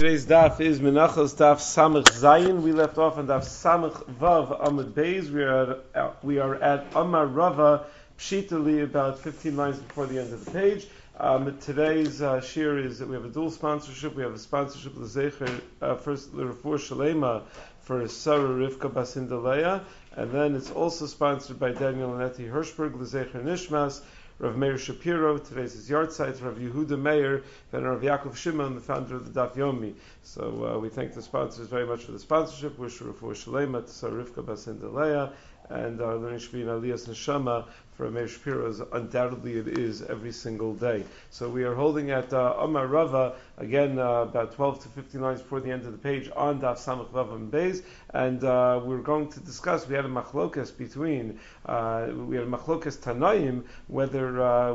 Today's daf is Menachos daf Samach Zayin. We left off on daf Samach Vav Amud Beis. We are at Amar Rava Pshitali, about 15 lines before the end of the page. Today's shir is that we have a dual sponsorship. We have a sponsorship of the Zecher, first the Refuah Shalema for Sarah Rivka Basindaleya, and then it's also sponsored by Daniel and Eti Hirschberg, the Zecher Nishmas, Rav Meir Shapiro. Today's his yard site, Rav Yehuda Meir, then Rav Yaakov Shimon, the founder of the Daf Yomi. So we thank the sponsors very much for the sponsorship. Wish Refuah Shalema to Sarah Rivka Basindaleya, and our learning should be in Aliyas Neshama for Meir Shapiro, as undoubtedly it is every single day. So we are holding at Amar Rava, again about 12 to 15 lines before the end of the page, on Daf Samach Vav Amud Beis, and we're going to discuss, we had a machlokas between, Tanaim, whether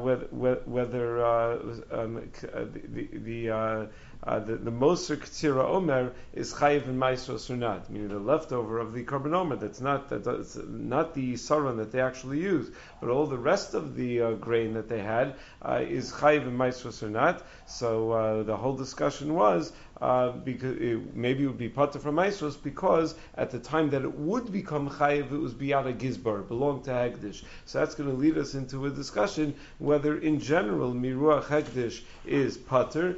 the Moser K'tira Omer is chayiv in Maisros or not, meaning the leftover of the Korban Omer. That's not the saran that they actually use, but all the rest of the grain that they had is chayiv in Maisros or not. So the whole discussion was because maybe it would be pater from Maisros, because at the time that it would become chayiv, it was biyad gizbar, belonged to Hegdish. So that's going to lead us into a discussion whether in general miruach Hegdish is pater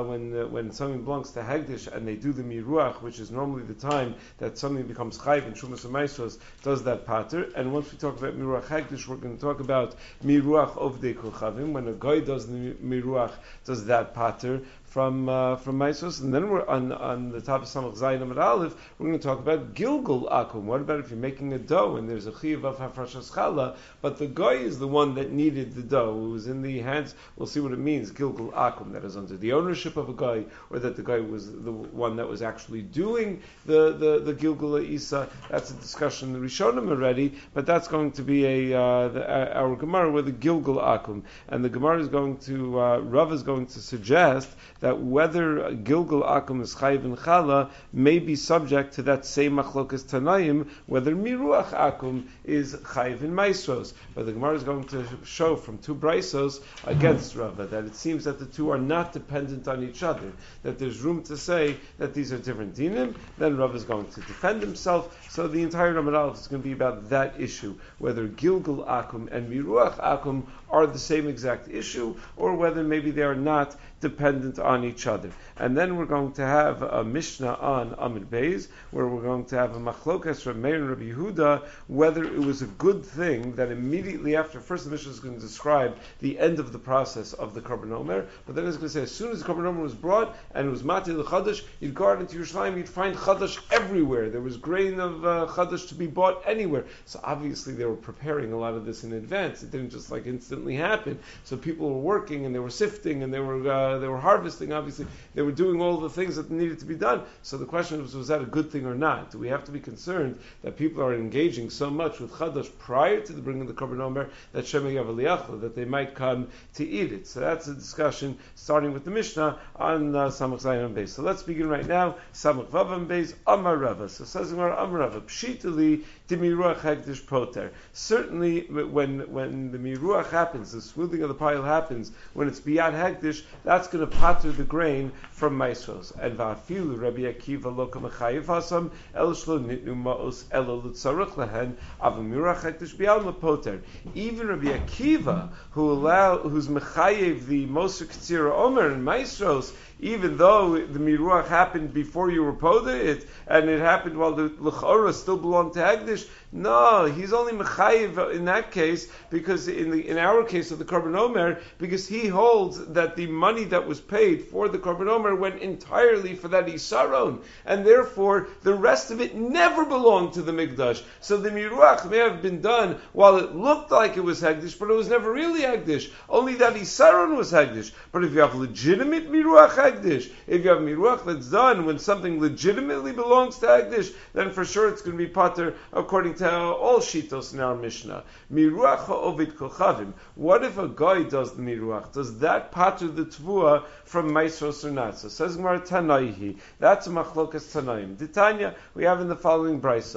when something belongs to Hegdish and they do the miruach, which is normally the time that something becomes chayiv in Shumas or Maisros, does that pater. And once we talk about miruach Hegdish, we're going to talk about miruach ovdei kochavim, when a guy does the miruach, does that pater from Maisros. And then we're on the top of Samach Zayin Amud Aleph, we're going to talk about Gilgul Akum. What about if you're making a dough and there's a chiyuv of hafrashas challah, but the guy is the one that needed the dough, it was in the hands, we'll see what it means, Gilgul Akum, that is under the ownership of a guy, or that the guy was the one that was actually doing the Gilgul Isa. That's a discussion in the Rishonim already, but that's going to be our Gemara with the Gilgul Akum. And the Gemara is going to, Rav is going to suggest that whether Gilgul Akum is chayiv in challah may be subject to that same machlokas Tanaim, whether Miruach Akum is chayiv in Maisros. But the Gemara is going to show from two braisos against Rava that it seems that the two are not dependent on each other, that there's room to say that these are different dinim. Then Rava is going to defend himself. So the entire Amud Aleph is going to be about that issue, whether Gilgul Akum and Miruach Akum are the same exact issue, or whether maybe they are not dependent on each other. And then we're going to have a Mishnah on Amud Beis, where we're going to have a machlokas from Meir and Rabbi Yehuda, whether it was a good thing that immediately after, first the Mishnah is going to describe the end of the process of the Korban Omer, but then it's going to say as soon as the Korban Omer was brought and it was Mati l'Chadash, you'd go out into Yerushalayim, you'd find Chadash everywhere. There was grain of Chadash to be bought anywhere. So obviously they were preparing a lot of this in advance. It didn't just instantly happen. So people were working and they were sifting and they were harvesting. Obviously, they were doing all the things that needed to be done. So the question was that a good thing or not? Do we have to be concerned that people are engaging so much with Chadash prior to the bringing of the Korban Omer that Shemay Yav that they might come to eat it? So that's a discussion starting with the Mishnah on Samach Zayin Amud Beis. So let's begin right now. Samach Vav Amud Beis Amar Rava. So says Amar Rava Pshitali Dimiruach Hegdish Poter. Certainly, when the miruach happens, the smoothing of the pile happens, when it's biyad Hegdish, that's going to pater the grain from Maisros. And va'afilu Rabbi Akiva lo k'mechayiv hasam el shlo nitnu ma'os elo l'tzarich lehen avamiruach Hegdish b'alma poter. Even Rabbi Akiva, who's mechayiv the Moser K'tira Omer in Maisros, even though the miruach happened before you were poda it, and it happened while the l'chora still belonged to Hegdish, no, he's only mechayiv in that case, because in our case of the Korban Omer, because he holds that the money that was paid for the Korban Omer went entirely for that Isaron, and therefore the rest of it never belonged to the Mikdash. So the miruach may have been done while it looked like it was Hegdish, but it was never really Hegdish. Only that Isaron was Hegdish. But if you have legitimate miruach Hegdish, if you have miruach that's done when something legitimately belongs to Hegdish, then for sure it's going to be pater according to all shitos in our Mishnah. Miruach ha'ovid kochavim. What if a guy does the miruach? Does that pater the tvua from Maisros or not? So says Gemara Tanaihi. That's a machlokas Tanaim. Titania, we have in the following brisa.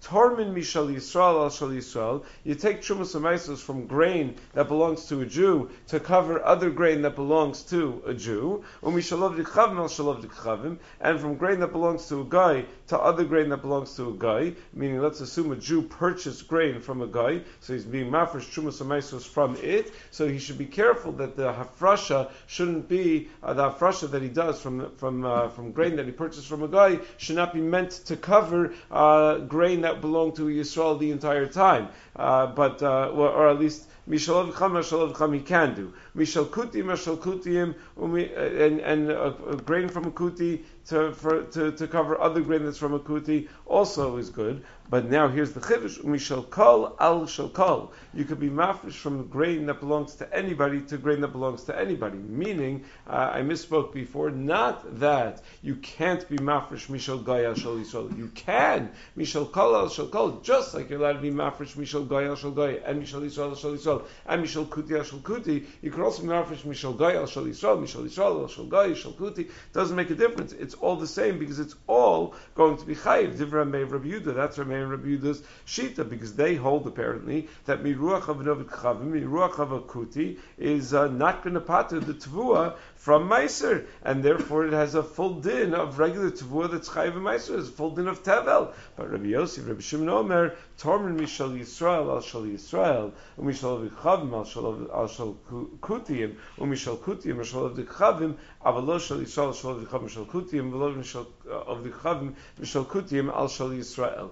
Tormin mishal Yisrael al shal Yisrael. You take Trumas Maisos from grain that belongs to a Jew to cover other grain that belongs to a Jew. Umishalav Dichavim al shalav Dichavim. And from grain that belongs to a guy to other grain that belongs to a guy. Meaning, let's assume a Jew purchased grain from a guy, so he's being mafresh Trumas Maisos from it. So he should be careful that the hafrasha shouldn't be the hafrasha that he does from grain that he purchased from a guy should not be meant to cover grain that belonged to Yisrael the entire time. Or at least Mishal Avcham he can do. Mishal Kutiyim, and grain from a kuti to cover other grain that's from a kuti also is good. But now here's the chiddush: Mishal Kol al Shal Kol. You could be mafresh from grain that belongs to anybody to grain that belongs to anybody. Meaning, I misspoke before. Not that you can't be mafresh Mishal Goy al Shal Yisrael. You can Mishal Kol al Shal Kol, just like you're allowed to be mafresh Mishal Goy al Shal Goy and Mishal Yisrael al Shal Yisrael and Mishal Kuti al Shal Kuti. You can also be mafresh Mishal Goy al Shal Yisrael, Mishal Yisrael al Shal Goy, Shal Kuti. Doesn't make a difference. It's all the same because it's all going to be chayiv. Divra Mei Rabbi Yehuda. That's Rabbi Yehuda's shita, because they hold apparently that miruach of novid chavim, miruach of a kuti is not going to pater the tvua from meiser, and therefore it has a full din of regular tvua that's chayiv and meiser, is a full din of tevel. But Rabbi Yosef, Rabbi Shimon Omer, tormin mishal Yisrael al shal Yisrael, umishal v'chavim al shal kutiyim, umishal kutiyim al shal v'chavim, avalo shal Yisrael al shal v'chavim shal kutiyim, v'lo mishal of the chavim mishal kutiyim al shal Yisrael.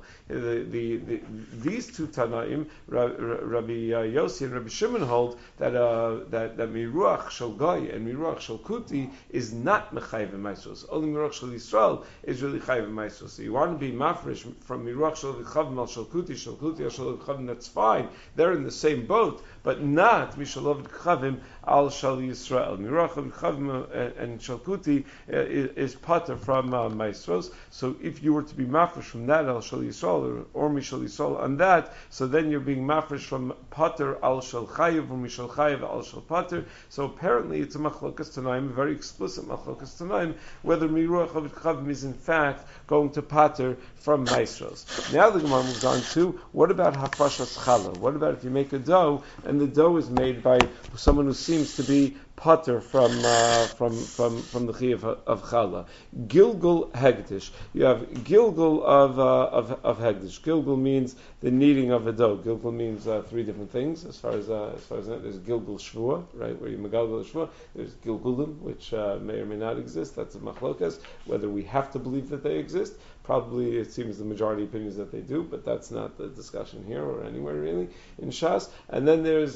These two Tanaim, Rabbi Yossi and Rabbi Shimon, hold that miruach shel goy and miruach shel kuti is not mechayiv meisos. Only miruach shel Yisrael is really chayiv meisos. So you want to be mafresh from miruach shel chavim al shel kuti al shel chavim. That's fine. They're in the same boat, but not mishalov chavim al shel Yisrael. Miruach of chavim and shel kuti is pater from meisos. So if you were to be mafresh from that al shel Yisrael or Mishal Yisrael on that, so then you're being mafresh from pater al shel chayiv or Mishal chayiv al shel pater. So apparently it's a machlokas tanaim, a very explicit machlokas tanaim, whether miruach of chavim is in fact going to pater from maestros. Now the Gemara moves on to, what about hafrashas challah? What about if you make a dough and the dough is made by someone who seems to be pater from the chiyuv of challah? Gilgul hegdish. You have gilgul of hegdish. Gilgul means the kneading of a dough. Gilgul means three different things. As far as that, there's gilgul shvua, right, where you megalgal shvua. There's gilgulim, which may or may not exist. That's a machlokas. Whether we have to believe that they exist. Probably it seems the majority opinion is that they do, but that's not the discussion here or anywhere really in Shas. And then there's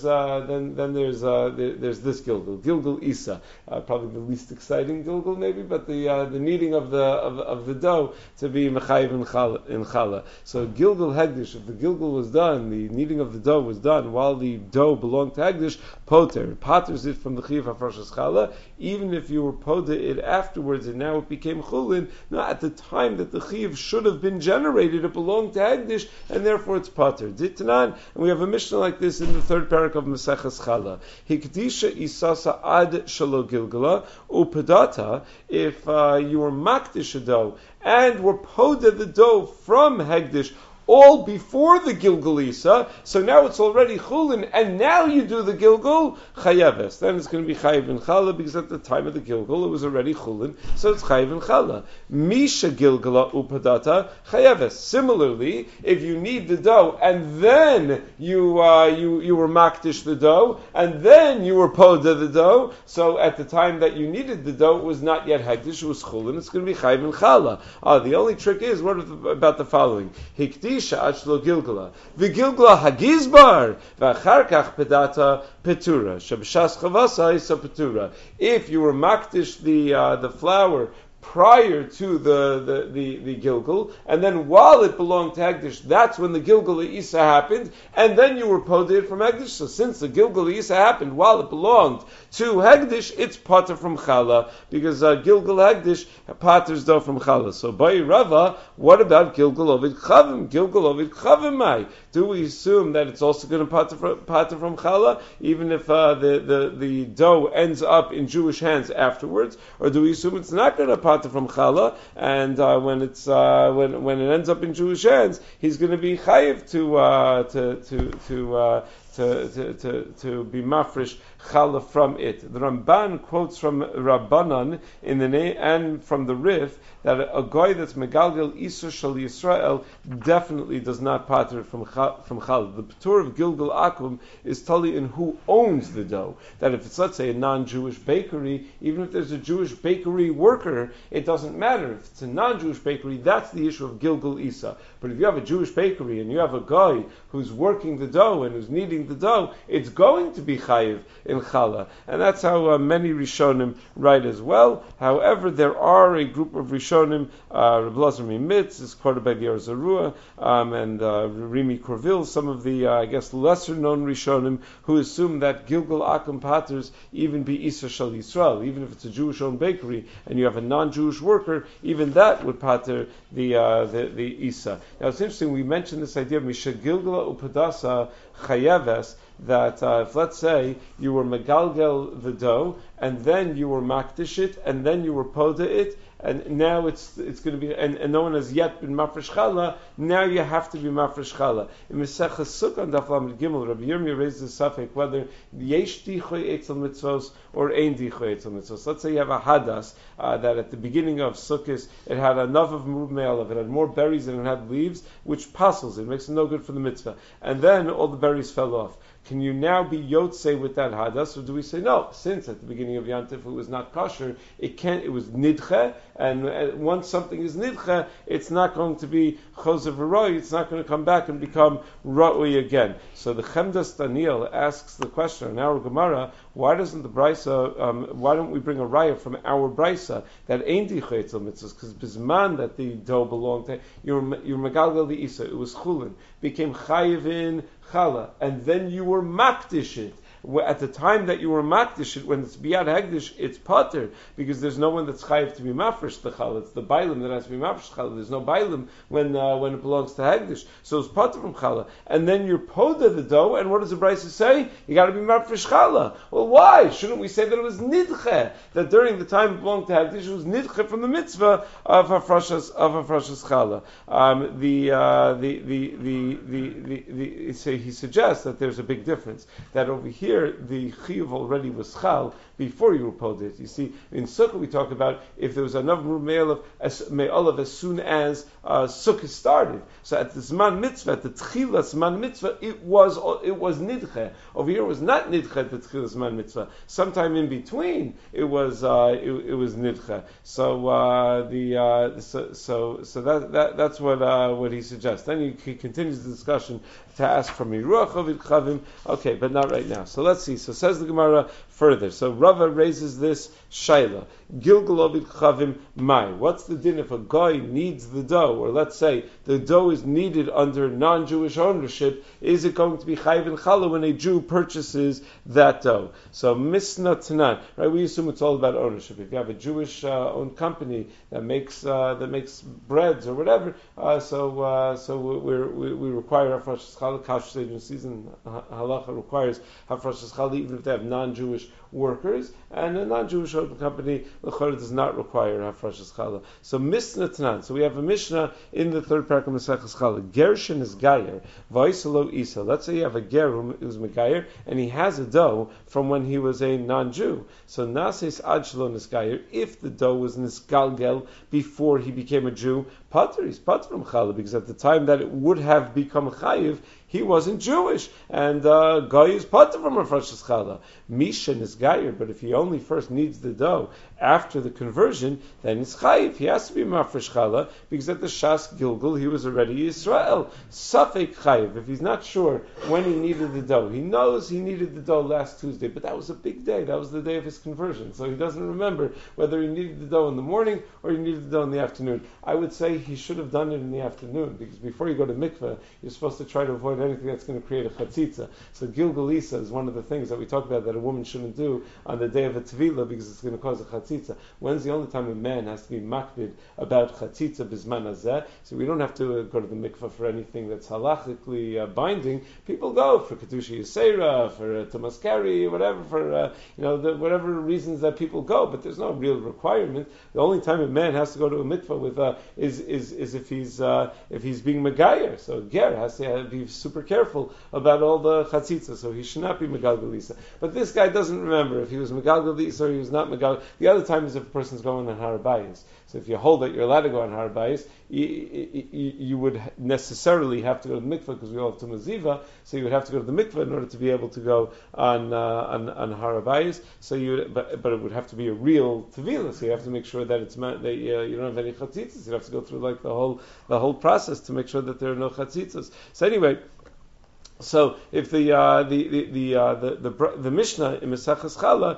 this gilgul, Gilgul Isa, probably the least exciting gilgul maybe, but the kneading of the dough to be mechayiv in challah. So Gilgul Hegdish, if the gilgul was done, the kneading of the dough was done while the dough belonged to Hegdish, paters it from the chiyuv hafrashas challah, even if you were poda it afterwards and now it became chulin. Now at the time that the chiyuv should have been generated, it belonged to Hegdish, and therefore it's pater. Ditnan, and we have a Mishnah like this in the third parak of Maseches Challah. Hikdisha isasa ad shalo gilgala upadata. If you were makdish a dough and were poda the dough from Hegdish all before the Gilgul Isa, so now it's already Chulin, and now you do the Gilgul, Chayeves. Then it's going to be Chayev in Challah, because at the time of the Gilgul, it was already Chulin, so it's Chayev in Challah. Misha Gilgula Upadata, Chayeves. Similarly, if you knead the dough, and then you were Makdish the dough, and then you were Poda the dough, so at the time that you kneaded the dough, it was not yet Hegdish, it was Chulin, it's going to be Chayev in Challah. The only trick is, what about the following? Gilgula. V'gilgula hagizbar v'acharkach pedata petura. Shabshas chavasa isa petura. If you were makdish the flour prior to the Gilgul, and then while it belonged to Hegdish, that's when the Gilgul Isa happened, and then you were poded from Hegdish. So since the Gilgul Isa happened while it belonged to Hegdish, it's pater from Chala, because Gilgal Hegdish paters dough from Chala. So by Rava, what about Gilgal Ovid Chavim? Gilgal Ovid Chavimai. Do we assume that it's also going to pater from Chala, even if the dough ends up in Jewish hands afterwards, or do we assume it's not going to pater from Chala, and when it ends up in Jewish hands, he's going to be chayiv to be mafresh challah from it. The Ramban quotes from Rabbanan and from the Rif that a guy that's megalgel Isur Shal Yisrael definitely does not pater from challah. The patur of Gilgal Akum is totally in who owns the dough. That if it's, let's say, a non-Jewish bakery, even if there's a Jewish bakery worker, it doesn't matter. If it's a non-Jewish bakery, that's the issue of Gilgal Isa. But if you have a Jewish bakery and you have a guy who's working the dough and who's kneading the dough, it's going to be chayiv in challah, and that's how many Rishonim write as well. However, there are a group of Rishonim, Reb Lazar Mimitz is quoted by the Arzarua, and Rimi Korvil, some of the lesser known Rishonim, who assume that Gilgal Akum paters even be Isa Shal Yisrael, even if it's a Jewish-owned bakery and you have a non-Jewish worker, even that would pater the Isa. Now it's interesting, we mentioned this idea of Misha Gilgala Upadasa Chayeves, that if, let's say, you were megalgel the dough, and then you were makdish it, and then you were poda it, and now it's going to be, and no one has yet been mafresh challah, now you have to be mafresh challah. In Mesechus Sukkah, Daf Lamed Gimel, Rabbi Yirmiyah raises the suffix whether yesh dichoy etzel mitzvos or ein dichoy etzel mitzvos. Let's say you have a hadas that at the beginning of Sukkot it had enough of mruv me'alav, it had more berries than it had leaves, which puzzles, it makes it no good for the mitzvah, and then all the berries fell off. Can you now be yotzei with that hadas, or do we say no? Since at the beginning of Yantif it was not kosher, it was nidche, and once something is nidche, it's not going to be chosev v'roi, it's not going to come back and become ra'ui again. So the Chemdas Daniel asks the question in our Gemara, why doesn't the brisa? Why don't we bring a raya from our brisa that ain't dichei etzel mitzvahs? Because bisman that the dough belonged to your megalgal the isa, it was chulin, became chayiv in challah, and then you were makdish it. At the time that you were makdish it, when it's biyad hegdish, it's pater, because there's no one that's chayiv to be mafresh the challah. It's the bailim that has to be mafresh challah. There's no bailim when it belongs to hegdish. So it's pater from challah. And then you're poda the dough, and what does the brisa say? You got to be mafresh challah. Well, why? Shouldn't we say that it was nidche? That during the time it belonged to hegdish, it was nidche from the mitzvah of hafrashas challah. He suggests that there's a big difference. That over here, the chiyuv already was chal before you were pulled it. You see, in Sukkah we talk about if there was enough me'olav as soon as Sukkah started. So at the Zman Mitzvah, at the Tchila Zman Mitzvah, it was nidche. Over here it was not nidche at the Tchila Zman Mitzvah. Sometime in between it was nidche. So that's what he suggests. Then he continues the discussion to ask from Miruach Ovid Chavim. Okay, but not right now. So let's see. So says the Gemara further. So Rava raises this shaila. Gilgal Ovid Chavim Mai. What's the din if a guy needs the dough, or let's say the dough is needed under non-Jewish ownership? Is it going to be chayiv and challah when a Jew purchases that dough? So Misna Tanan, right? We assume it's all about ownership. If you have a Jewish owned company that makes breads or whatever, so we require hafrashas challah. Kashrus agencies and halacha requires hafrashas challah even if they have non-Jewish workers, and a non-Jewish owned company l'chora does not require hafrashas challah. So Misna Tanan. So we have a Mishnah in the third parak of Maseches Challah. Gershin is gayer, v'isalo isa. Let's say you have a ger who's megayer, and he has a dough from when he was a non-Jew. So nases ad shelo nisgayer. If the dough was nisgalgel before he became a Jew, he's pater from challah, because at the time that it would have become chayiv, he wasn't Jewish, and guy is pater from hafrashas challah. Mishan is gayer, but if he only first needs the dough after the conversion, then it's chayiv. He has to be mafresh challah, because at the Shas Gilgal he was already Israel. Safek chayiv. If he's not sure when he needed the dough, he knows he needed the dough last Tuesday, but that was a big day. That was the day of his conversion, so he doesn't remember whether he needed the dough in the morning or he needed the dough in the afternoon. I would say he should have done it in the afternoon, because before you go to mikveh, you're supposed to try to avoid anything that's going to create a chatzitza. So Gilgalisa is one of the things that we talk about that a woman shouldn't do do on the day of a Tvila because it's going to cause a chatzitza. When's the only time a man has to be makbid about chatzitza bisman hazeh? So we don't have to go to the mikveh for anything that's halachically binding. People go for Kedusha Yisera, for Tamaskari, whatever, for whatever reasons that people go, but there's no real requirement. The only time a man has to go to a mikveh with is if he's being megayer. So ger has to be super careful about all the chatzitza, so he should not be megalgalisa. But this guy doesn't remember if he was megalgalisa or he was not megal. The other time is if a person's going on harabayis. So if you hold that you're allowed to go on harabayis, you would necessarily have to go to the mikveh because we all have to maziva. So you would have to go to the mikveh in order to be able to go on harabayis. So but it would have to be a real tevila. So you have to make sure that it's that you don't have any chatzitzas. You have to go through like the whole process to make sure that there are no chatzitzas. So anyway. So if the Mishnah in Maseches Chala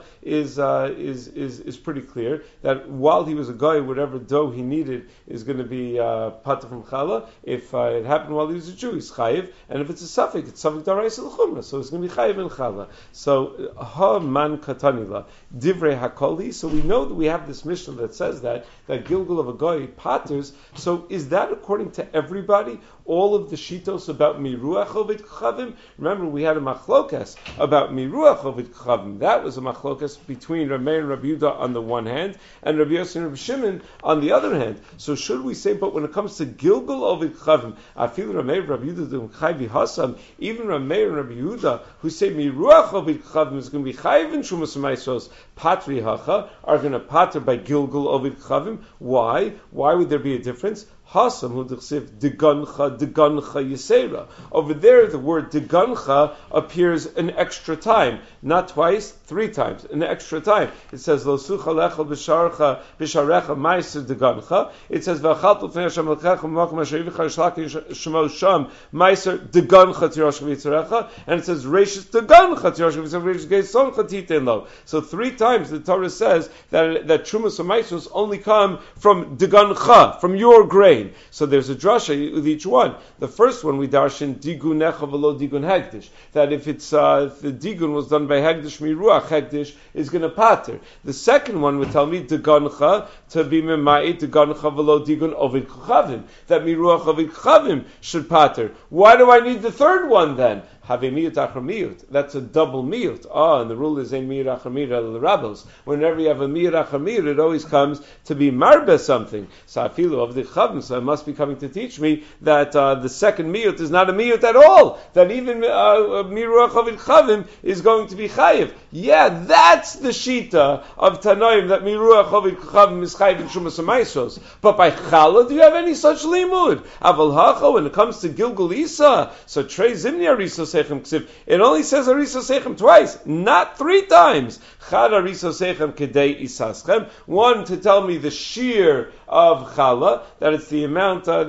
is pretty clear that while he was a guy, whatever dough he needed is going to be pater from Chala. If it happened while he was a Jew, he's chayiv, and if it's a suffix, it's suffix daraisa l'chumra, so it's going to be chayiv in Chala. So ha man katanila divrei hakoli. So we know that we have this Mishnah that says that gilgul of a guy paters. So is that according to everybody? All of the shitos about miruach ovid kchavim. Remember, we had a machlokas about miruach ovid kchavim. That was a machlokas between Rameh and Rabbi Yehuda on the one hand, and Rabbi Yossi and Rabbi Shimon on the other hand. So should we say, but when it comes to gilgul ovid kchavim, I feel Rameh and Rabbi Yehuda chayvi hasam. Even Rameh and Rabbi Yehuda who say miruach ovid kchavim is going to be chayv in shumas ma'asos patri hacha are going to pater by gilgul ovid kchavim. Why? Why would there be a difference? Hasam hu d'chsiv degancha yisera. Over there, the word degancha appears an extra time, not twice, 3 times, an extra time. It says lo sucha lechel b'sharecha ma'aser degancha. It says v'achaltu fnei Hashem l'kecha m'makom asher yivicha yishlaki shemo sham ma'aser degancha tirosh v'yitzarecha, and it says reishis degancha tirosh v'yitzarecha reishis geisoncha titen lo. So 3 times the Torah says that trumas or ma'asos only come from degancha, from your grain. So there's a drasha with each one. The first one we darshan digun necha v'lo digun hegdish. That if it's if the digun was done by hegdish miruach, hegdish is going to pater. The second one would tell me degancha to be memai degancha v'lo digun ovid kchavim. That miruach ovid kchavim should pater. Why do I need the third one then? Have a miyut achar miyut. That's a double miyut. And the rule is ein miyut achar miyut el rabbos. Whenever you have a miyut achar miyut, it always comes to be marbe something. So I feel of the chavim. So it must be coming to teach me that the second miyut is not a miyut at all. That even miruach ovid chavim is going to be chayiv. Yeah, that's the shita of Tanoim that miruach ovid chavim is chayiv in shumas ma'asos. But by chala, do you have any such limud? Aval hacha, when it comes to Gilgul Isa, so trei zimni arisos. It only says Arisa Sechem twice, not 3 times. Chad Arisa Sechem Kedei Isaschem. One to tell me the shear of Chala, that it's the amount that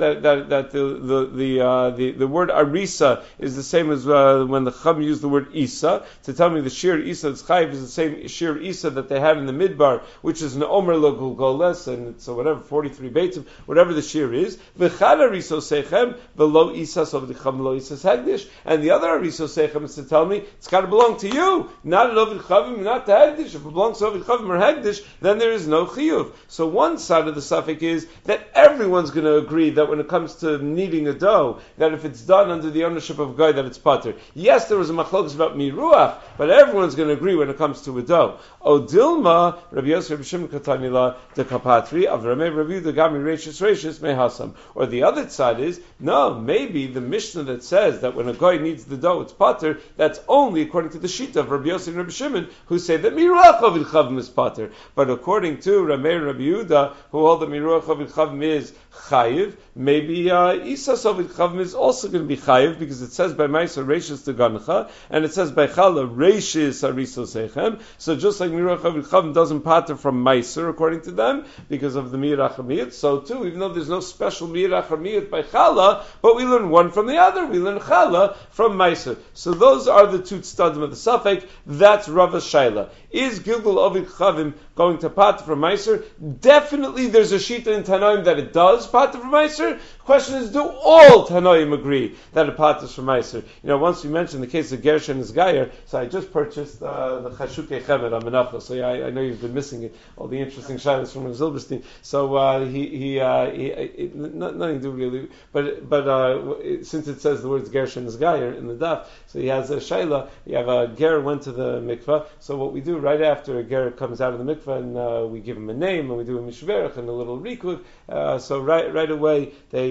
the word Arisa is the same as when the Chum used the word Isa. To tell me the shear Isa that's Chayiv is the same shear Isa that they had in the Midbar, which is an Omer Logulgoles, and it's whatever 43 beitzim, whatever the shear is. V'chad Arisa Sechem v'lo Isa so v'cham lo Isa Hegdish, and the other Ariso Sechem is to tell me it's got to belong to you, not an Ovid Chavim, not to Hegdish. If it belongs to Ovid Chavim or Hegdish, then there is no Chiyuv. So one side of the suffix is that everyone's going to agree that when it comes to kneading a dough, that if it's done under the ownership of a guy, that it's pater. Yes, there was a machlokas about miruach, but everyone's going to agree when it comes to a dough. O Dilma, Rabbi Yosef, Rabbi Shimon Katanila, the Kapatri, of Rameh, Rabbi the Gami Reishis Mehasam. Or the other side is, no, maybe the Mishnah that says that when a guy needs the dough, it's pater, that's only according to the shita of Rabbi Yosef and Rabbi Shimon, who say that miruach ovid chavim is pater. But according to Rameh and Rabbi Yehuda, who hold that miruach ovid chavim is chayiv, maybe isas ovid chavim is also going to be chayiv, because it says by ma'aser reishis degancha, and it says by chala reishis ariso sechem. So just like miruach ovid chavim doesn't pater from ma'aser according to them, because of the miruach hamiyut, so too, even though there's no special miruach hamiyut by chala, but we learn one from the other. We learn chala from ma'aser. So those are the 2 tzadim of the suffix. That's Rava Shaila. Is Gilgul Ovid Chavim going to pat from Meiser? Definitely there's a shita in Tanoim that it does pater for Meiser? Question is, do all Tanoim agree that it paters for Meiser? Once we mentioned the case of Gersh and his Geyer, so I just purchased the Chashukei Chemed on Menachos. So I know you've been missing it, all the interesting shilas from Zilberstein. So nothing to do really, but since it says the words Gersh and his Geyer in the daf, so he has a shayla. You have a ger went to the mikvah. So what we do right after a ger comes out of the mikvah, and we give him a name, and we do a mishverach and a little rikud. So right away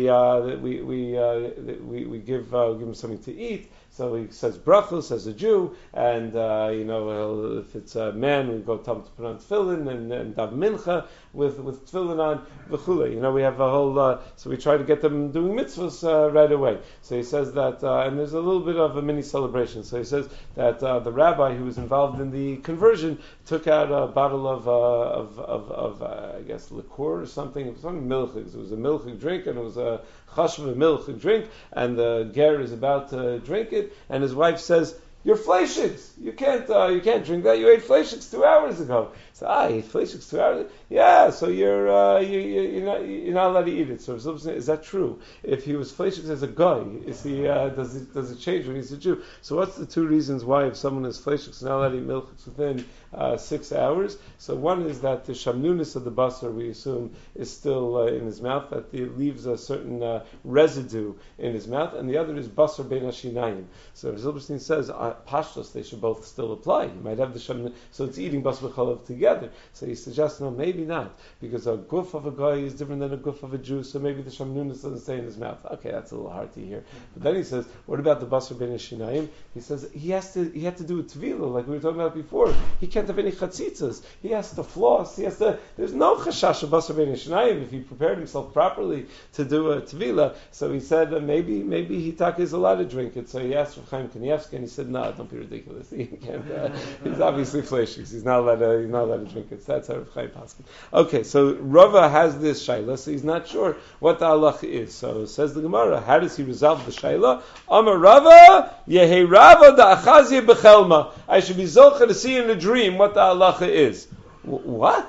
we give him something to eat. So he says brachos as a Jew, and if it's a man, we go tell him to put on tefillin and dav mincha with tefillin on v'chule. We have a whole. So we try to get them doing mitzvahs right away. So he says that, and there's a little bit of a mini celebration. So he says that the rabbi who was involved in the conversion took out a bottle of I guess liqueur or something. It was something milchig. It was a milchig drink, and it was a chashva milchig drink, and the ger is about to drink it. And his wife says, "You're fleishigs. You can't drink that. You ate fleishigs 2 hours ago." So I ate fleishigs 2 hours. Yeah, so you're not allowed to eat it. So is that true? If he was fleishigs as a guy, is he does it change when he's a Jew? So what's the two reasons why if someone is fleishigs not allowed to eat milk within 6 hours? So one is that the shamnunis of the basar, we assume, is still in his mouth, that it leaves a certain residue in his mouth, and the other is basar bein hashinayim. So Zilberstein says pashtos they should both still apply. You might have the shamnun, so it's eating basar b'chalav together. So he suggests no, maybe not, because a guf of a guy is different than a guf of a Jew. So maybe the shamnunis doesn't stay in his mouth. Okay, that's a little hard to hear. But then he says, what about the basar bein hashinayim? He says he had to do a tvila, like we were talking about before. He can't have any chatzitzas. He has to floss. There's no chashash of basar bein hashinayim if he prepared himself properly to do a tvila. So he said maybe Hitaka is allowed to drink it. So he asked Rav Chaim Kanievsky, and he said, no, don't be ridiculous. He can't. He's obviously fleshig. He's not allowed to drink it. So that's how Rav Chaim paskin. Okay, so Rava has this shayla, so he's not sure what the halacha is. So says the Gemara, how does he resolve the shayla? Amar Rava, Yehi Rava da achazia bechelma. I should be zocha to see in a dream what the halacha is. What?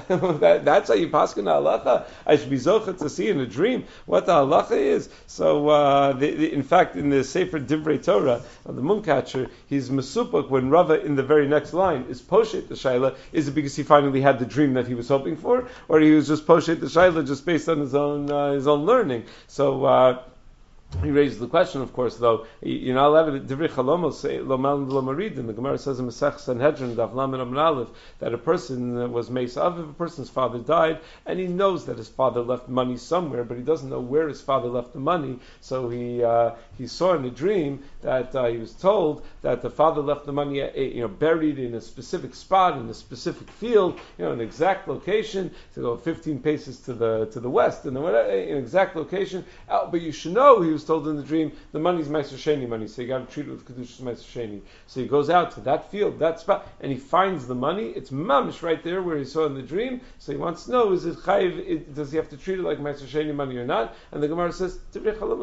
That's how you paskin halacha? I should be zocha to see in a dream what the halacha is. So, in fact, in the Sefer Divrei Torah, the Mooncatcher, he's mesupuk when Rava in the very next line is poshet the shayla. Is it because he finally had the dream that he was hoping for, or he was just poshet the shayla just based on his own learning? So. He raises the question, of course, though, you're not allowed to divrei chalomos say lomal lomarid. And the Gemara says in Masech Sanhedrin, Daf Lamed Amud Aleph, that a person was meis av if a person's father died, and he knows that his father left money somewhere, but he doesn't know where his father left the money. So he saw in a dream that he was told that the father left the money, buried in a specific spot in a specific field, an exact location, to go 15 paces to the west, and an exact location. But you should know he was told in the dream the money's Meiser Sheni money, so you got to treat it with Kedushas Meiser Sheni. So he goes out to that field, that spot, and he finds the money. It's mamish right there where he saw in the dream. So he wants to know, is it chayiv? Does he have to treat it like Meiser Sheni money or not? And the Gemara says, you don't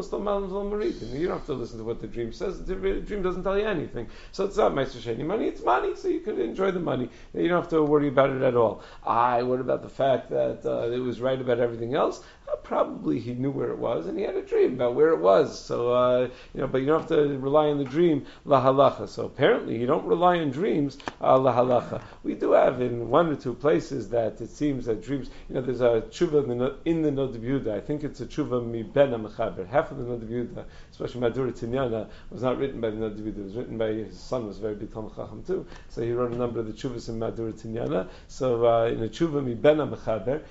have to listen to what the dream says. The dream doesn't tell you anything. So it's not Meiser Sheni money, it's money, so you can enjoy the money. You don't have to worry about it at all. What about the fact that it was right about everything else? Probably he knew where it was, and he had a dream about where it was. So, but you don't have to rely on the dream, la halacha. So apparently you don't rely on dreams, la halacha. We do have in one or two places that it seems that dreams, there's a tshuva in the Noda B'Yehuda. I think it's a tshuva mi ben ha-mechaber. Half of the Noda B'Yehuda, especially Madura Tinyana, was not written by the Noda B'Yehuda. It was written by his son, was a very big Talmid Chacham too. So he wrote a number of the tshuvas in Madura Tinyana. So in a tshuva mi ben ha-mechaber,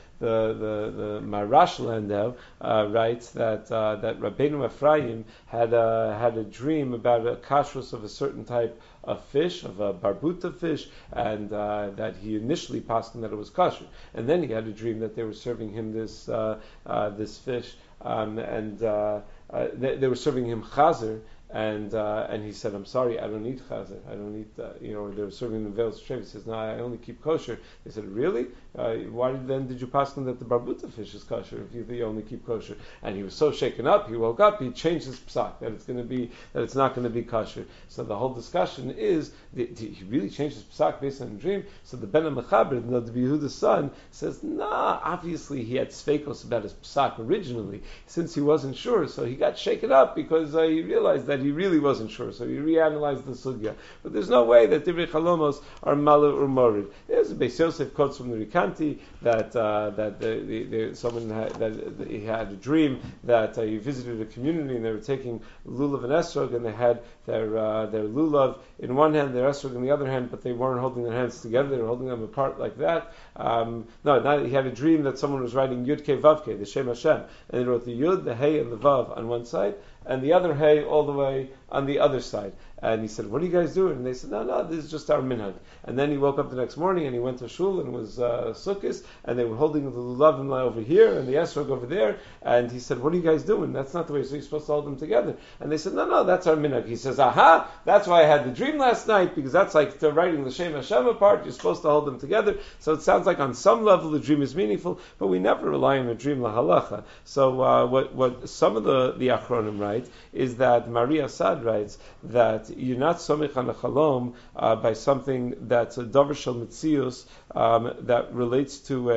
the Marash Landau writes that Rabbeinu Ephraim had a dream about a kashrus of a certain type of fish, of a barbuta fish, and that he initially passed that it was kosher, and then he had a dream that they were serving him this fish, and they were serving him chazer. and he said, I'm sorry, I don't eat chazer. I don't eat, they were serving the veils of Shev. He says, no, I only keep kosher. They said, really? Why did you pass on that the barbuta fish is kosher if you only keep kosher? And he was so shaken up, he woke up, he changed his psak, that it's not going to be kosher. So the whole discussion is, did he really change his psak based on a dream? So the Ben HaMechaber, the Yehuda's son, says, nah, obviously he had sfeikos about his psak originally, since he wasn't sure, so he got shaken up because he realized that he really wasn't sure, so he reanalyzed the sugya. But there's no way that Divrei Chalomos are malu or morid. There's a Beis Yosef quotes from the Rikanti that someone he had a dream that he visited a community and they were taking lulav and esrog, and they had their lulav in one hand, their esrog in the other hand, but they weren't holding their hands together; they were holding them apart like that. He had a dream that someone was writing Yud Kei Vav Kei, the Shem Hashem, and they wrote the Yud, the Hey, and the Vav on one side, and the other Hey all the way on the other side. And he said, what are you guys doing? And they said, no, this is just our minhag. And then he woke up the next morning and he went to shul and it was sukkos, and they were holding the lulavim over here and the esrog over there. And he said, what are you guys doing? That's not the way you're supposed to hold them together. And they said, no, that's our minhag. He says, aha, that's why I had the dream last night, because that's like writing the Shem Hashem apart. You're supposed to hold them together. So it sounds like on some level the dream is meaningful, but we never rely on a dream lahalacha. So what some of the achronim write is that Maria Assad writes that you're not somich on a chalom by something that's a davar shel mitzius that relates to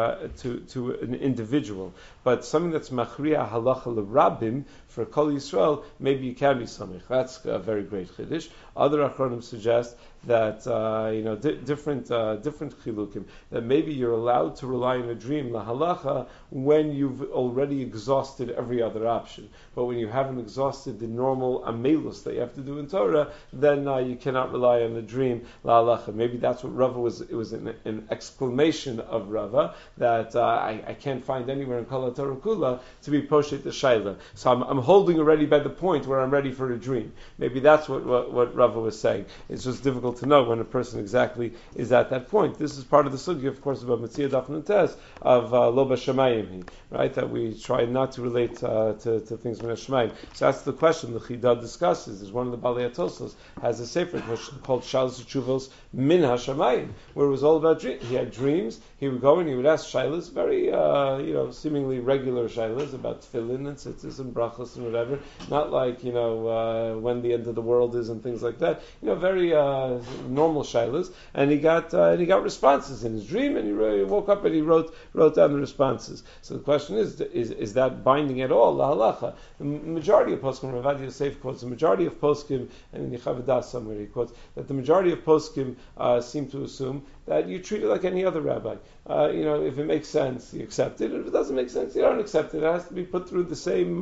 an individual, but something that's machriya halacha l'rabim for Kol Yisrael, maybe you can be somich. That's a very great chiddush. Other achronim suggest that different chilukim, that maybe you're allowed to rely on a dream lahalacha when you've already exhausted every other option. But when you haven't exhausted the normal amelus that you have to do in Torah, then you cannot rely on a dream lahalacha. Maybe that's what Rava was. It was an exclamation of Rava that I can't find anywhere in Kol HaTorah Kula to be poshet the shaila. So I'm holding already by the point where I'm ready for a dream. Maybe that's what Rava was saying. It's just difficult to know when a person exactly is at that point. This is part of the sugya, of course, about Metzia Daf Nutes of Lo B'Shamayim, right? That we try not to relate to things min Hashemayim. So that's the question the Chida discusses. There's one of the Balei Atosos has a sefer called Shalos Tshuvos Min Hashemayim, where it was all about dreams. He had dreams. He would go and he would ask shaylas, very seemingly regular shaylas about tefillin and tzitzis and brachos and whatever. Not like when the end of the world is and things like that. Very normal shaylas, and he got responses in his dream, and he woke up and he wrote down the responses. So the question is that binding at all la halacha? The majority of poskim, Rav Adi Yosef quotes, the majority of poskim, and in Yechavadas somewhere he quotes that the majority of poskim seem to assume that you treat it like any other rabbi. If it makes sense, you accept it. If it doesn't make sense, you don't accept it. It has to be put through the same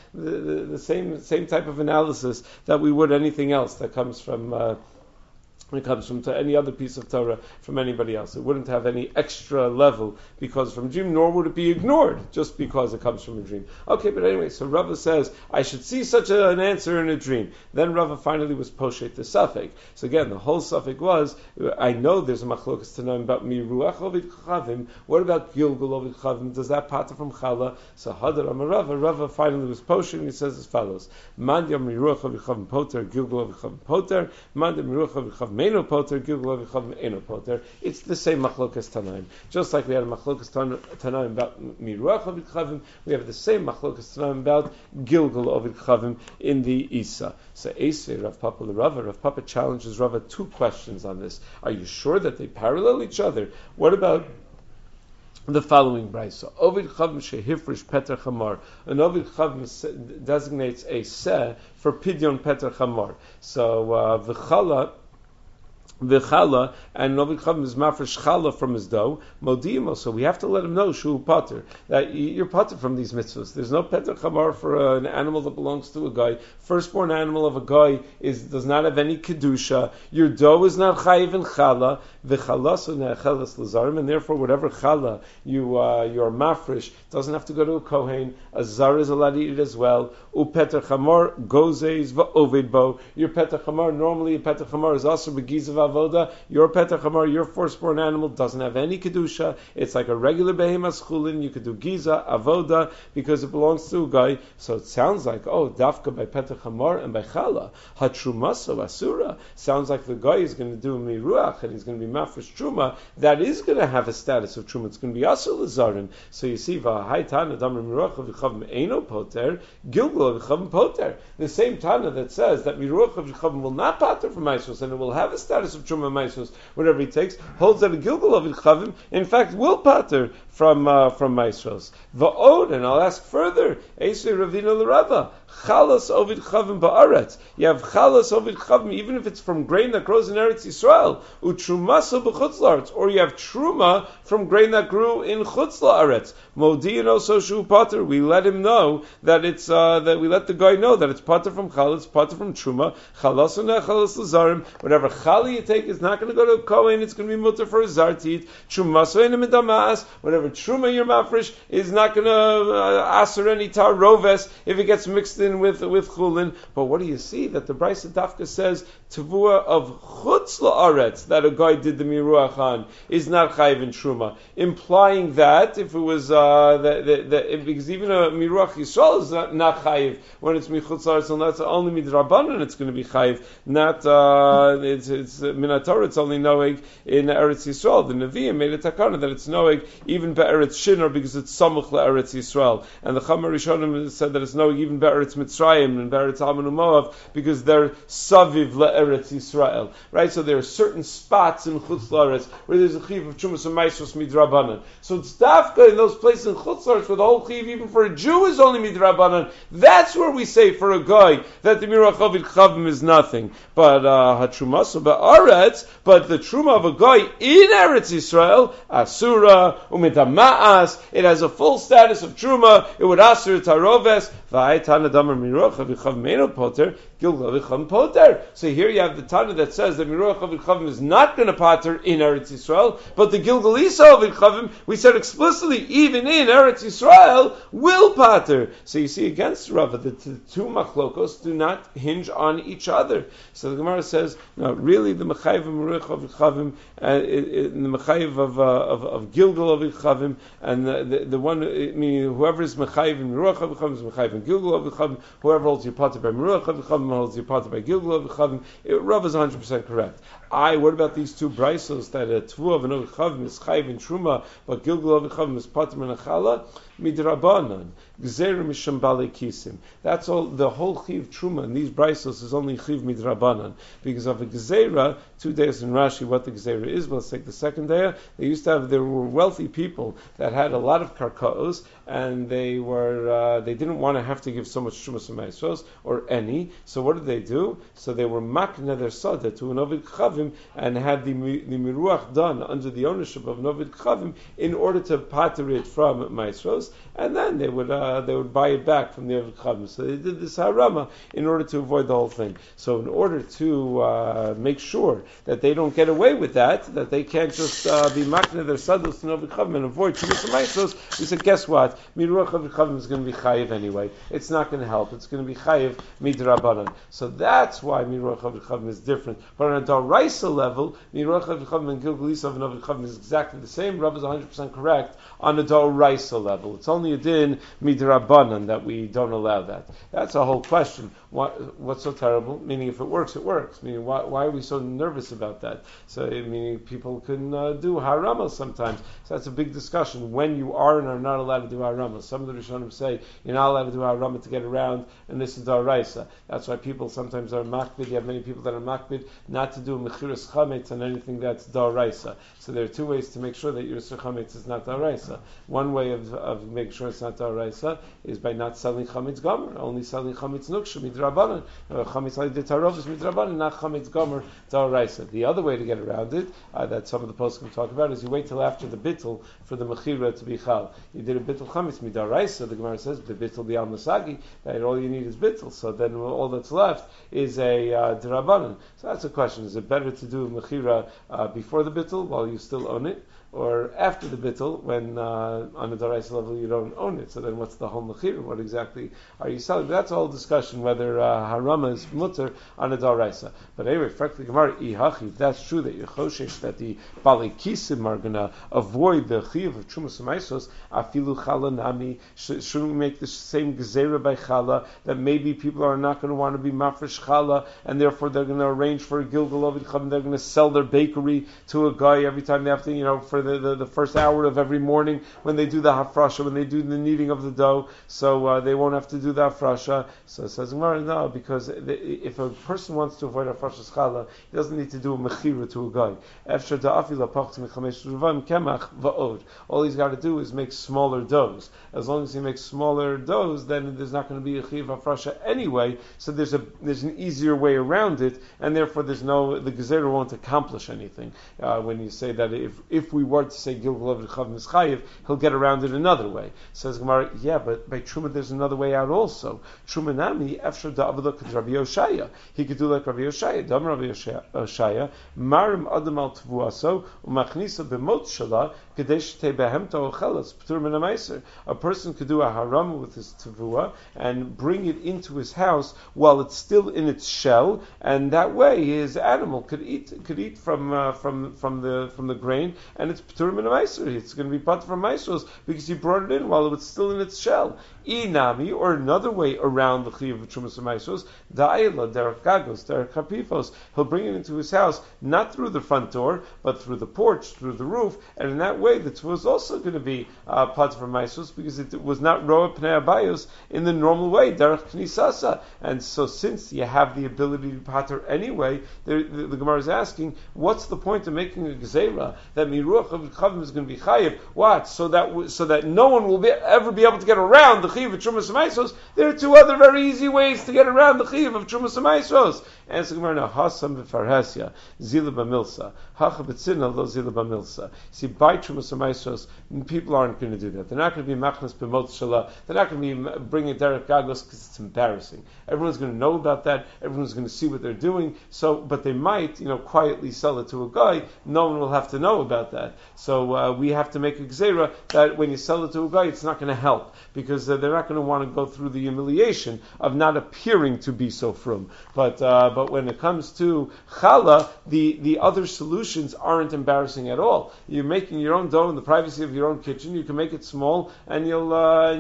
same type of analysis that we would anything else that comes from. When it comes from any other piece of Torah from anybody else. It wouldn't have any extra level because from a dream, nor would it be ignored just because it comes from a dream. Okay, but anyway, so Rava says, I should see such an answer in a dream. Then Rava finally was poshet the Safek. So again, the whole Safek was, I know there's a machlokas to know about Miruach Ovid Chavim. What about Gilgul Ovid Chavim? Does that pater from Chala? So Hadar Amar Rava finally was poshet, and he says as follows, Mandya Miruach Ovid Chavim Poter, Gilgul Ovid Chavim Poter, Mandya Miruach Ovid Chavim Eno Poter, Gilgul Avichavim Eno Poter. It's the same machlokas Tanaim. Just like we had a machlokas Tanaim about Miruach Avichavim, we have the same machlokas Tanaim about Gilgul Avichavim in the Isa. So Esvei Rav Papa L'Rava, Rav Papa challenges Rava two questions on this. Are you sure that they parallel each other? What about the following brayso? Ovid Chavim Shehifrish Peter Chamar. An Ovid Chavim designates a seh for Pidyon Peter Chamar. So V'chala, and Ovid Chavim is mafresh chala from his dough. Modimo, so we have to let him know shu pater, that you're pater from these mitzvahs. There's no peter chamar for an animal that belongs to a guy. Firstborn animal of a guy does not have any kedusha. Your dough is not chayiv in chala. V'chalasu ne'achelas lazarim, and therefore whatever chala you're mafresh doesn't have to go to a kohen. A zar is allowed to eat it as well. Upeter chamar gozes v'ovid bo. Your peter chamar, normally a peter chamar is also begizav avoda. Your petach hamar, your firstborn animal, doesn't have any kedusha. It's like a regular behemoth chulin. You could do giza, avoda, because it belongs to a guy. So it sounds like, dafka by petach hamar and by chala, hatrumaso asura. Sounds like the guy is going to do miruach and he's going to be mafresh truma. That is going to have a status of truma. It's going to be asur l'zarim. So you see, v'hai tana damar miruach v'chavim eino poter, gilgul v'chavim poter. The same tana that says that miruach v'chavim will not pater from Maisros and it will have a status of truma Maisros, whatever he takes, holds that a gilgul of v'chavim, in fact, will pater from Maisros. Va'od, and I'll ask further, Eisei Ravina l'Rava, chalas ovid chavim ba'aretz. You have chalas ovid chavim, even if it's from grain that grows in Eretz Yisrael, utrumaso b'chutz la'aretz, or you have truma from grain that grew in chutz la'aretz. Modi'in also shu pater. We let him know that it's that we let the guy know that it's pater from chalas, pater from truma. Chalas and chalas l'zarim. Whatever chala you take is not going to go to a kohen. It's going to be mutter for a zartit. Trumaso enim midamas. Whatever truma you're mafresh is not going to aser any tar roves if it gets mixed in with chulin. But what do you see? That the Brisa Dafka says tavua of chutz la'aretz that a guy did the miruach on is not chayiv in truma, implying that if it was because even a miruach yisrael is not chayiv when it's michutz la'aretz, and that's only midrabanan it's going to be chayiv, not it's minatorah. It's only noeg in Eretz Yisrael. The Nevi'im made a takana that it's noeg even be'eretz Shinar because it's samuch le'eretz Yisrael, and the Chama Rishonim said that it's noeg even be'eretz Mitzrayim and be'eretz Ammon and Moav because they're saviv le'eretz Yisrael, right? So there are certain spots in Chutz La'aretz where there's a chiv of Trumas and Maisros midrabanan. So it's dafka in those places in Chutz La'aretz where the whole chiv, even for a Jew, is only midrabanan. That's where we say for a guy that the miruach ovid chavim is nothing. But hatrumaso be'aretz, but the truma of a guy in Eretz Yisrael, asura u'mitama'as, it has a full status of truma. It would asur taroves v'aytana damar miruach ovid chavim eino poter gilgul v'chavim poter. So here you have the Tana that says that miruach ovid chavim is not going to pater in Eretz Yisrael, but the gilgul isa ovid chavim, we said explicitly, even in Eretz Yisrael, will pater. So you see, against Rava, the two machlokos do not hinge on each other. So the Gemara says, no, really, the mechayiv of miruach ovid chavim, the mechayiv of gilgul ovid chavim, and the one, meaning whoever is mechayiv in miruach ovid chavim is mechayiv in gilgul ovid chavim. Whoever holds your pater by miruach ovid chavim holds your pater by gilgul ovid chavim. Rav is 100% correct. What about these two brisos that a tvu of an ovid chavim is chayiv in truma, but gilgul ovid chavim is pater in achala? Midrabanan, gzerim misham bale kisim. That's all. The whole chiv truma in these brisos is only chiv midrabanan because of a gzera. 2 days in Rashi, what the gzera is. Well, let's take the second day. There were wealthy people that had a lot of karkaos, and they didn't want to have to give so much trumas and maestros or any. So what did they do? So they were makna their sada to an ovid chavim and had the miruach done under the ownership of an ovid chavim in order to pater it from maestros, and then they would buy it back from the ovid chavim. So they did this harama in order to avoid the whole thing. So in order to make sure that they don't get away with that they can't just be makna their sados and ovid chavim and avoid trumas and maestros, we said, guess what? Miruach ovid chavim is going to be chayiv anyway. It's not going to help. It's going to be chayiv midrabanan. So that's why miruach ovid chavim is different. But on a daraisa level, miruach ovid chavim and gilgul isa of an ovid chavim is exactly the same. Rav is 100% correct on a daraisa level. It's only a din midrabanan that we don't allow that. That's a whole question. What's so terrible? Meaning, if it works, it works. Meaning, why are we so nervous about that? So, meaning, people can do haramas sometimes. So that's a big discussion. When you are and are not allowed to do haramas. Some of the Rishonim say you're not allowed to do harama to get around, and this is daraisa. That's why people sometimes are makbid. You have many people that are makbid not to do mechiras chametz on anything that's daraisa. So there are two ways to make sure that your chametz is not daraisa. One way of making sure it's not daraisa is by not selling chametz gomer, only selling chametz nuksha midrabanan. Chametz alidei is midrabanan, not chametz gomer daraisa. The other way to get around it, that some of the poskim talk about, is you wait till after the bittul for the mechira to be chal. You did a bittul chametz midaraisa. The Gemara says the bittul bi'al masagi, that all you need is bittul. So then all that's left is a derabanan. So that's a question: is it better to do mechira before the bittul while you still own it, or after the bittul, when on a daraisa level you don't own it. So then what's the whole mechira? What exactly are you selling? That's all discussion whether harama is mutter on a daraisa. But anyway, frankly, Gemara ihachi. That's true that you're choshesh that the balikisim are going to avoid the chiyuv of trumas maisos. Afilu chala nami. Shouldn't we make the same gezerah by chala that maybe people are not going to want to be mafresh chala, and therefore they're going to arrange for a gilgal ovid chum. They're going to sell their bakery to a guy every time they have to, for the first hour of every morning when they do the hafrasha, when they do the kneading of the dough, so they won't have to do the hafrasha. So it says Gemara, no, because if a person wants to avoid hafrasha's chala, he doesn't need to do a mechira to a guy. All he's got to do is make smaller doughs. As long as he makes smaller doughs, then there's not going to be a chiv hafrasha anyway. So there's an easier way around it, and therefore the gezerah won't accomplish anything. When you say that if we were to say gilgal chav mischayev, he'll get around it another way. Says Gemara, yeah, but by truma there's another way out also. Truma nami efshar da'avada k'd Rabbi Yoshaya. He could do like Rabbi Yoshaya. Dam Rabbi Yoshaya marim adam al tvuaso umachnisa b'mot shala kadesh te behemto ochelas p'tur min ha'meiser. A person could do a haram with his tevua and bring it into his house while it's still in its shell, and that way his animal could eat from the grain, and it's p'tur min ha'meiser. It's going to be pat from meisos because he brought it in while it was still in its shell. Inami, or another way around the chiyuv of trumas meisos, da'ila derech gagos derech kapifos. He'll bring it into his house not through the front door, but through the porch, through the roof, and in that way the tefillah is also going to be pat from meisos because it was not roa pnei abayos in the normal way derech knisasa. And so since you have the ability to pater anyway, the Gemara is asking, what's the point of making a gezerah that miruach of chavim is going to be chayiv? What? So that no one will ever be able to get around the chiyuv of trumas meisos. There are two other very easy ways to get around the chiyuv of trumas meisos. And so Gemara now hasam v'farhesya zila b'milsa hacha b'tzina lo zila b'milsa. See, by trumas meisos, people aren't going to do that. They're not going to be machnas b'mot shala. They're not going to be bringing derech gagos because it's embarrassing. Everyone's going to know about that. Everyone's going to see what they're doing. So, but they might, quietly sell it to a guy. No one will have to know about that. So we have to make a gzeira that when you sell it to a guy, it's not going to help because they're not going to want to go through the humiliation of not appearing to be so frum. But when it comes to challah, the other solutions aren't embarrassing at all. You're making your own dough in the privacy of your own kitchen. You can make it small, and you'll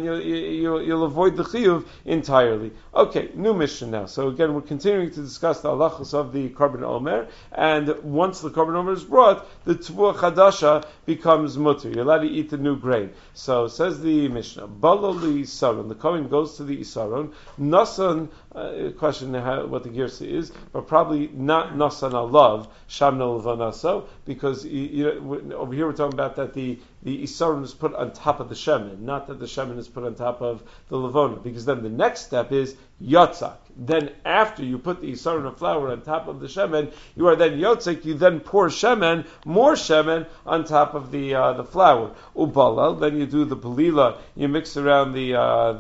avoid the chiyuv entirely. Okay, new mission now. So again, we're continuing to discuss the halachos of the korban omer, and once the korban omer is brought, the tvuah chadasha becomes mutter. You're allowed to eat the new grain. So says the Mishnah, Balo li Isaron. The Kohen goes to the Isaron. Nasan, question what the girsa is, but probably not Nasan alav, Shamna levanaso, because over here we're talking about that the Isaron is put on top of the shemen, not that the shemen is put on top of the levona, because then the next step is yotzak. Then after you put the Isaron of flour on top of the shemen, you are then yotzak, you then pour shemen, more shemen on top of the flour. Ubalal, then you do the palila, you mix around the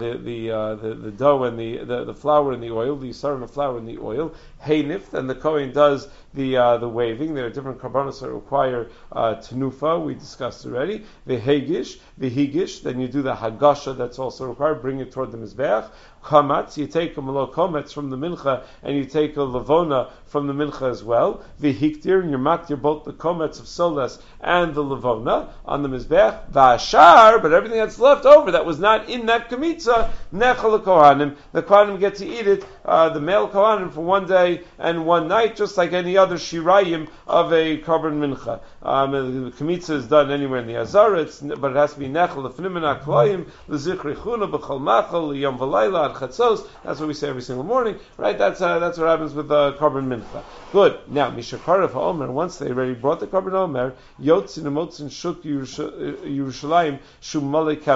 dough and the flour and the oil, the Isaron of flour and the oil. Heinif, then the Kohen does the waving. There are different karbanos that require tenufa, we discussed already. The higish, then you do the hagasha, that's also required, bring it toward the mizbeach. Kamatz, you take a malo kometz from the mincha, and you take a levona from the mincha as well. The hiktir, and you maktir both the kometz of solas and the levona on the mizbeach. Vashar, but everything that's left over that was not in that kamitza, nechal kohanim. The kohanim get to eat it, the male kohanim, for one day and one night, just like any other shirayim of a korban mincha. The kamitza is done anywhere in the azara, but it has to be nechal lefnimina kloyim lezichri chuna b'chol machal liyom v'layla. That's what we say every single morning, right? That's what happens with the korban mincha. Good. Now, mishakarav ha'omer. Once they already brought the korban omer, yotzin amotzin shuk Yerushalayim shumale kemach.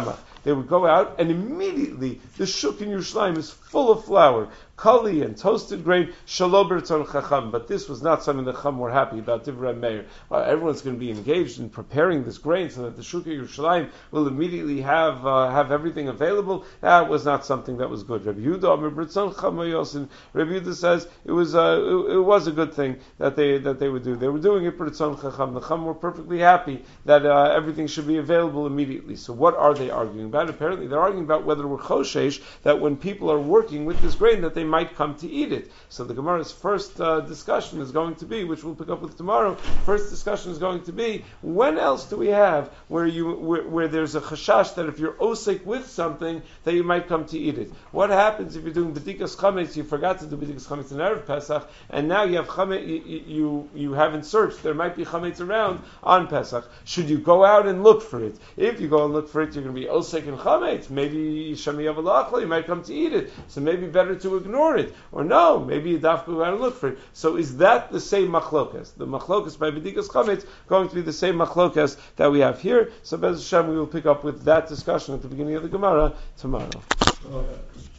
they would go out and immediately the shuk in Yerushalayim is full of flour, kali and toasted grain, shalo b'ratzon chacham. But this was not something that Chum were happy about. Divrei Meir, everyone's going to be engaged in preparing this grain so that the shuk in Yerushalayim will immediately have everything available. That was not something that was good. Rabbi Yehuda Amar b'ratzon chacham yosin. Rabbi Yehuda says it was a good thing that they would do. They were doing it b'ratzon chacham. The Chum were perfectly happy that everything should be available immediately. So what are they arguing about? Apparently they're arguing about whether we're choshesh, that when people are working with this grain that they might come to eat it. So the Gemara's first discussion is going to be, which we'll pick up with tomorrow, first discussion is going to be, when else do we have where there's a chashash that if you're osik with something, that you might come to eat it? What happens if you're doing bedikas chametz, you forgot to do bedikas chametz in Erev Pesach, and now you have chametz, you haven't searched, there might be chametz around on Pesach. Should you go out and look for it? If you go and look for it, you're going to be osik and chametz. Maybe shamiyav alachla, you might come to eat it. So maybe better to ignore it. Or no, maybe you have to go out and look for it. So is that the same machlokas? The machlokas by bedikas chametz going to be the same machlokas that we have here. So Bez Hashem, we will pick up with that discussion at the beginning of the Gemara tomorrow.